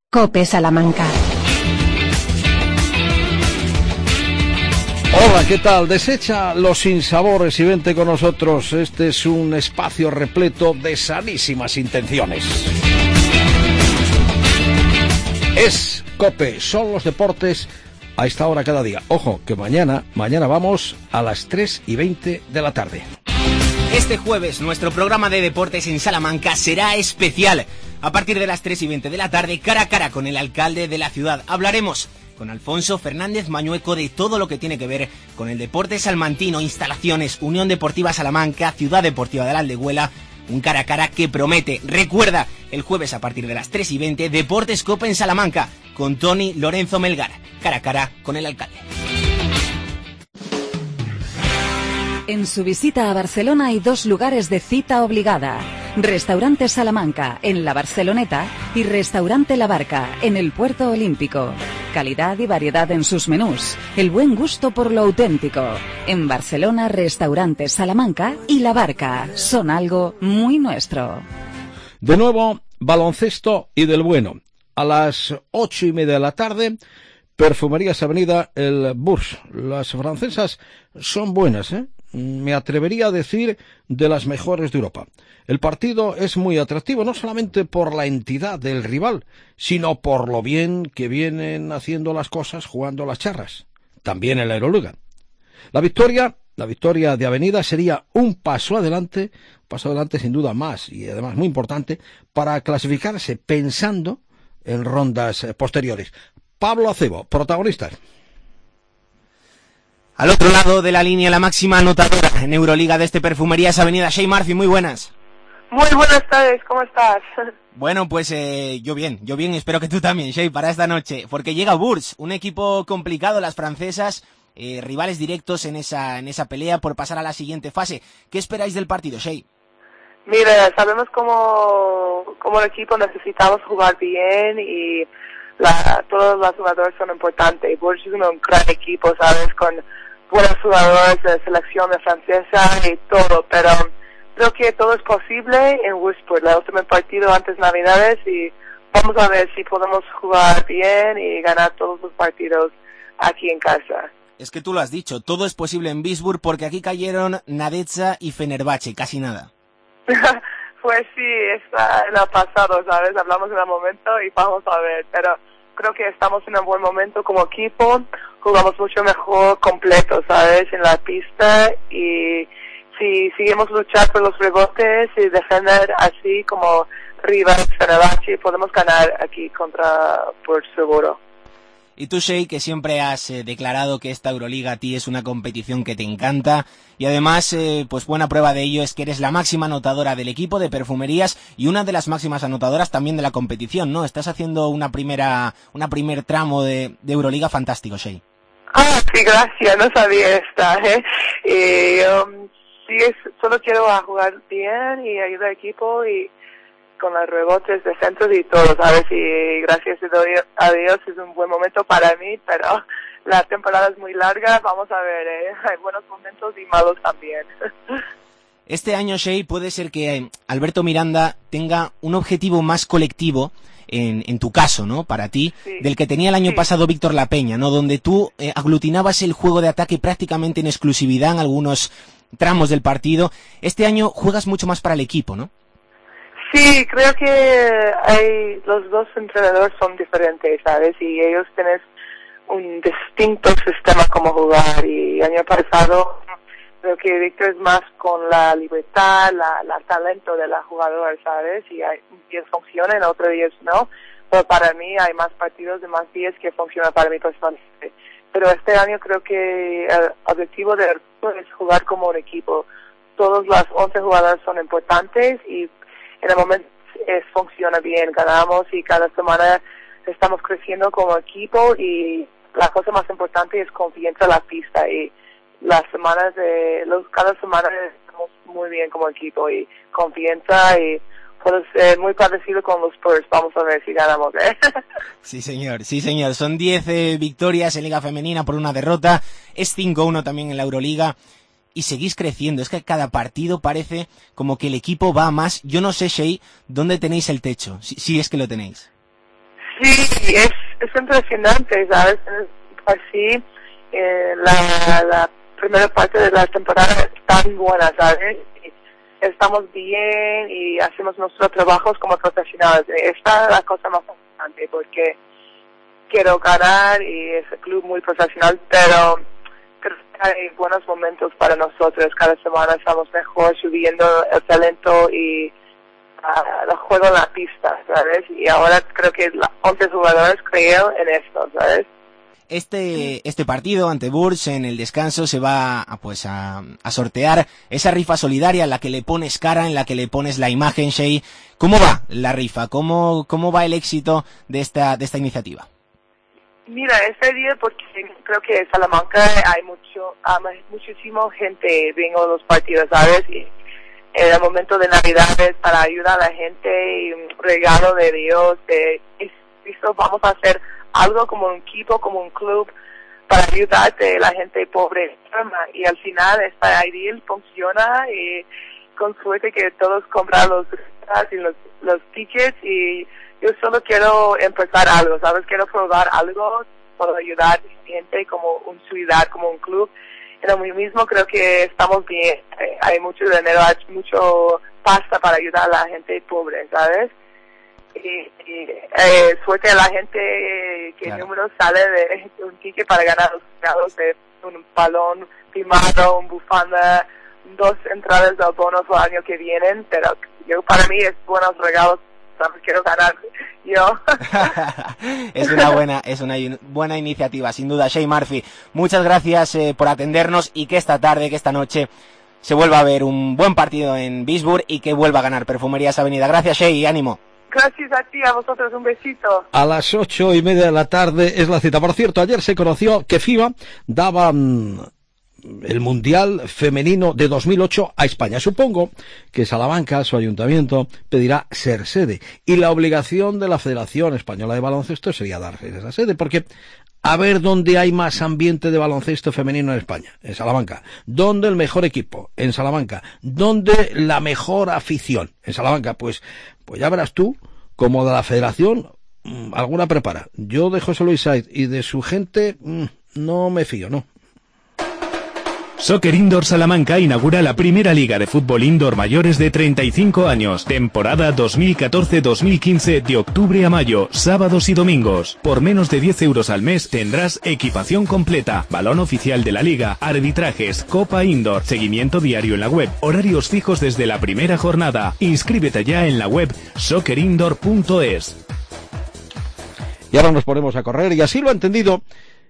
COPE Salamanca. Hola, ¿qué tal? Desecha los sinsabores y vente con nosotros. Este es un espacio repleto de sanísimas intenciones. Es COPE, son los deportes a esta hora cada día. Ojo, que mañana vamos a las 3:20 de la tarde. Este jueves nuestro programa de deportes en Salamanca será especial. A partir de las 3:20 de la tarde, cara a cara con el alcalde de la ciudad. Hablaremos con Alfonso Fernández Mañueco de todo lo que tiene que ver con el deporte salmantino, instalaciones, Unión Deportiva Salamanca, Ciudad Deportiva de la Aldehuela, un cara a cara que promete. Recuerda, el jueves a partir de las 3:20, Deportes COPE en Salamanca, con Tony Lorenzo Melgar, cara a cara con el alcalde. En su visita a Barcelona hay dos lugares de cita obligada. Restaurante Salamanca, en la Barceloneta, y Restaurante La Barca, en el Puerto Olímpico. Calidad y variedad en sus menús. El buen gusto por lo auténtico. En Barcelona, Restaurante Salamanca y La Barca son algo muy nuestro. De nuevo, baloncesto y del bueno. A las 8:30 de la tarde, Perfumerías Avenida El Bourse. Las francesas son buenas, ¿eh? Me atrevería a decir de las mejores de Europa. El partido es muy atractivo, no solamente por la entidad del rival, sino por lo bien que vienen haciendo las cosas jugando las charras. También en la Euroliga. La victoria de Avenida sería un paso adelante sin duda más, y además muy importante, para clasificarse pensando en rondas posteriores. Pablo Acebo, protagonista. Al otro lado de la línea, la máxima anotadora en Euroliga de este Perfumerías Avenida, Shea Murphy, muy buenas. Muy buenas tardes, ¿cómo estás? Bueno, pues yo bien, espero que tú también, Shea, para esta noche, porque llega Bourse, un equipo complicado, las francesas, rivales directos en esa pelea por pasar a la siguiente fase. ¿Qué esperáis del partido, Shea? Mira, sabemos como el equipo necesitamos jugar bien y todos los jugadores son importantes. Bourse es un gran equipo, ¿sabes? Con buenos jugadores de selección de francesa y todo, pero creo que todo es posible en Worcester, el último partido antes de Navidades, y vamos a ver si podemos jugar bien y ganar todos los partidos aquí en casa. Es que tú lo has dicho, todo es posible en Wisburg porque aquí cayeron Nadezhda y Fenerbahce, casi nada. Pues sí, está en el pasado, ¿sabes? Hablamos en el momento y vamos a ver, pero creo que estamos en un buen momento como equipo, jugamos mucho mejor completo, ¿sabes? En la pista, y si seguimos luchando por los rebotes y defender así como Rivas, Fenerbahce, podemos ganar aquí por seguro. Y tú, Shea, que siempre has declarado que esta Euroliga a ti es una competición que te encanta, y además, pues buena prueba de ello es que eres la máxima anotadora del equipo de Perfumerías y una de las máximas anotadoras también de la competición, ¿no? Estás haciendo una primer tramo de Euroliga fantástico, Shea. Ah, sí, gracias, no sabía esta, ¿eh? Solo quiero jugar bien y ayudar al equipo y con los rebotes de centros y todo, ¿sabes? Y gracias a Dios es un buen momento para mí, pero la temporada es muy larga, vamos a ver, hay buenos momentos y malos también. Este año, Shea, puede ser que Alberto Miranda tenga un objetivo más colectivo en tu caso, ¿no? Para ti, sí, del que tenía el año pasado Víctor La Peña, ¿no? Donde tú aglutinabas el juego de ataque prácticamente en exclusividad en algunos tramos del partido. Este año juegas mucho más para el equipo, ¿no? Sí, creo que los dos entrenadores son diferentes, ¿sabes? Y ellos tienen un distinto sistema como jugar. Y año pasado creo que Víctor es más con la libertad, la talento de la jugadora, ¿sabes? Y hay días funciona, en otros días no. Pero para mí hay más partidos de más días que funcionan para mí personalmente. Pero este año creo que el objetivo de Arturo es jugar como un equipo. Todos los 11 jugadores son importantes y en el momento funciona bien, ganamos y cada semana estamos creciendo como equipo, y la cosa más importante es confianza en la pista, y cada semana estamos muy bien como equipo y confianza, y puede ser muy parecido con los Spurs. Vamos a ver si ganamos, ¿eh? Sí, señor. Son 10 victorias en Liga Femenina por una derrota, es 5-1 también en la Euroliga. Y seguís creciendo, es que cada partido parece como que el equipo va a más. Yo no sé, Shea, ¿dónde tenéis el techo? Si es que lo tenéis. Sí, es impresionante, ¿sabes? Así, la primera parte de la temporada es tan buena, ¿sabes? Y estamos bien y hacemos nuestros trabajos como profesionales. Esta es la cosa más importante porque quiero ganar y es un club muy profesional, pero creo que hay buenos momentos para nosotros. Cada semana estamos mejor subiendo el talento y el juego en la pista, ¿sabes? Y ahora creo que 11 jugadores creo en esto, ¿sabes? Este partido ante Bourges en el descanso se va a sortear esa rifa solidaria en la que le pones cara, en la que le pones la imagen, Shea. ¿Cómo va la rifa? ¿Cómo va el éxito de esta iniciativa? Mira, este día porque creo que en Salamanca hay muchísima gente viendo los partidos, ¿sabes? Y en el momento de Navidades para ayudar a la gente y un regalo de Dios, esto vamos a hacer algo como un equipo, como un club para ayudarte a la gente pobre y al final esta idea funciona y con suerte que todos compran los tickets y yo solo quiero empezar algo, ¿sabes? Quiero probar algo para ayudar a la gente como una ciudad, como un club. En lo mismo creo que estamos bien, hay mucho dinero, hay mucho pasta para ayudar a la gente pobre, ¿sabes? Y suerte a la gente que claro. El número sale de un ticket para ganar los regalos de un balón firmado, un bufanda, 2 entradas de bonos el año que vienen, pero para mí es buenos regalos, ¿sabes? Quiero ganar yo. Es una buena iniciativa, sin duda. Shea Murphy, muchas gracias por atendernos y que esta noche se vuelva a ver un buen partido en Bisburg y que vuelva a ganar Perfumerías Avenida. Gracias, Shea, y ánimo. Gracias a ti, a vosotros, un besito. A las 8:30 de la tarde es la cita. Por cierto, ayer se conoció que FIBA daba el Mundial Femenino de 2008 a España. Supongo que Salamanca, su ayuntamiento, pedirá ser sede. Y la obligación de la Federación Española de Baloncesto sería darse esa sede, porque a ver dónde hay más ambiente de baloncesto femenino en España, en Salamanca. ¿Dónde el mejor equipo? En Salamanca. ¿Dónde la mejor afición? En Salamanca. Pues ya verás tú, como de la Federación, alguna prepara. Yo de José Luis Saiz y de su gente no me fío, no. Soccer Indoor Salamanca inaugura la primera liga de fútbol indoor mayores de 35 años, temporada 2014-2015 de octubre a mayo, sábados y domingos. Por menos de 10 euros al mes tendrás equipación completa, balón oficial de la liga, arbitrajes, copa indoor, seguimiento diario en la web, horarios fijos desde la primera jornada. Inscríbete ya en la web soccerindoor.es. Y ahora nos ponemos a correr y así lo ha entendido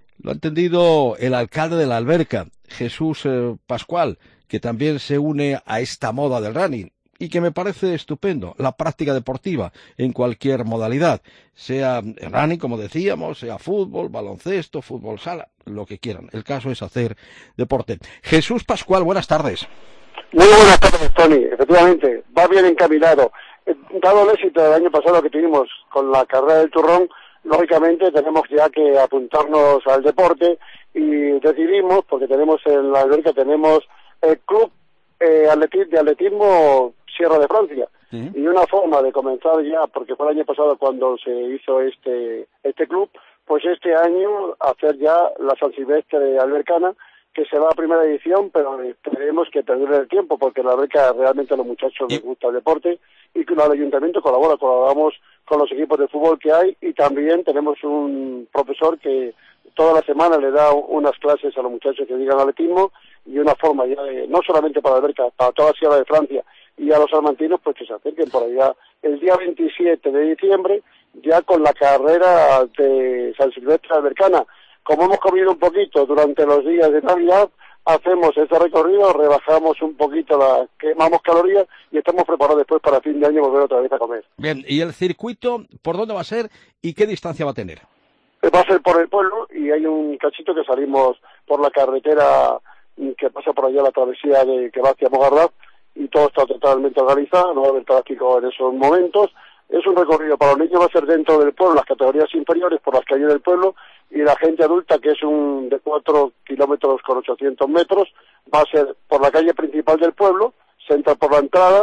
el alcalde de la Alberca, Jesús Pascual, que también se une a esta moda del running y que me parece estupendo, la práctica deportiva en cualquier modalidad, sea running, como decíamos, sea fútbol, baloncesto, fútbol sala, lo que quieran. El caso es hacer deporte. Jesús Pascual, buenas tardes. Muy buenas tardes, Tony. Efectivamente, va bien encaminado. Dado el éxito del año pasado que tuvimos con la carrera del turrón, lógicamente tenemos ya que apuntarnos al deporte y decidimos, porque tenemos en la Alberca el club de atletismo Sierra de Francia. Uh-huh. Y una forma de comenzar ya, porque fue el año pasado cuando se hizo este club, pues este año hacer ya la San Silvestre albercana, que se va a primera edición, pero tenemos que perder el tiempo, porque en la Alberca realmente a los muchachos les gusta el deporte y que el ayuntamiento colaboramos con los equipos de fútbol que hay, y también tenemos un profesor que toda la semana le da unas clases a los muchachos que digan atletismo, y una forma ya de, no solamente para la Alberca, para toda la Sierra de Francia y a los salmantinos, pues que se acerquen por allá el día 27 de diciembre, ya con la carrera de San Silvestre albercana. Como hemos comido un poquito durante los días de Navidad, hacemos este recorrido, rebajamos un poquito, quemamos calorías y estamos preparados después para fin de año volver otra vez a comer. Bien, ¿y el circuito por dónde va a ser y qué distancia va a tener? Va a ser por el pueblo, y hay un cachito que salimos por la carretera que pasa por allá, la travesía que va hacia Mogardaz, y todo está totalmente organizado, no va a haber tráfico en esos momentos. Es un recorrido para los niños, va a ser dentro del pueblo, las categorías inferiores por las calles del pueblo, y la gente adulta, que es de 4 kilómetros con 800 metros, va a ser por la calle principal del pueblo, se entra por la entrada,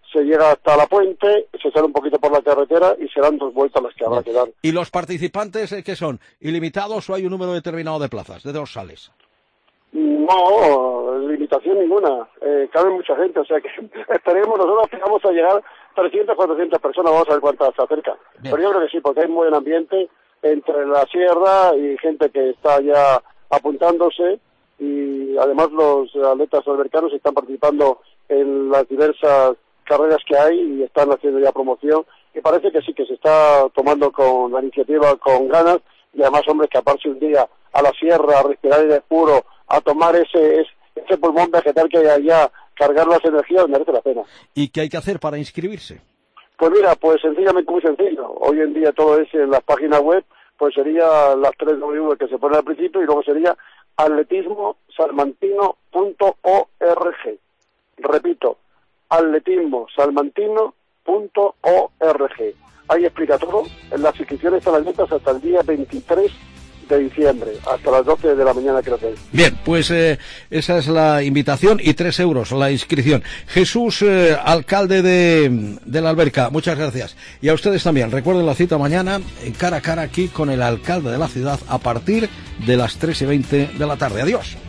se llega hasta la puente, se sale un poquito por la carretera y serán 2 vueltas las que habrá que dar. ¿Y los participantes qué son? ¿Ilimitados o hay un número determinado de plazas? ¿De 2 sales? No, limitación ninguna. Cabe mucha gente, o sea que esperemos, nosotros vamos a llegar 300, 400 personas, vamos a ver cuántas se acercan. Bien. Pero yo creo que sí, porque hay muy buen ambiente entre la sierra y gente que está ya apuntándose, y además los atletas albercanos están participando en las diversas carreras que hay y están haciendo ya promoción, y parece que sí, que se está tomando con la iniciativa con ganas, y además, hombre, que aparse un día a la sierra a respirar aire puro, a tomar ese pulmón vegetal que hay allá, cargar las energías, merece la pena. ¿Y qué hay que hacer para inscribirse? Pues mira, pues sencillamente muy sencillo. Hoy en día todo es en las páginas web, pues sería las 3 W que se ponen al principio, y luego sería atletismosalmantino.org. Repito, atletismosalmantino.org. Ahí explica todo. Las inscripciones están abiertas hasta el día 23 de diciembre, hasta las 12 de la mañana, creo que es. Bien, pues esa es la invitación, y 3 euros la inscripción. Jesús, alcalde de la Alberca, muchas gracias. Y a ustedes también, recuerden la cita mañana, en cara a cara aquí con el alcalde de la ciudad, a partir de las 3:20 de la tarde. Adiós.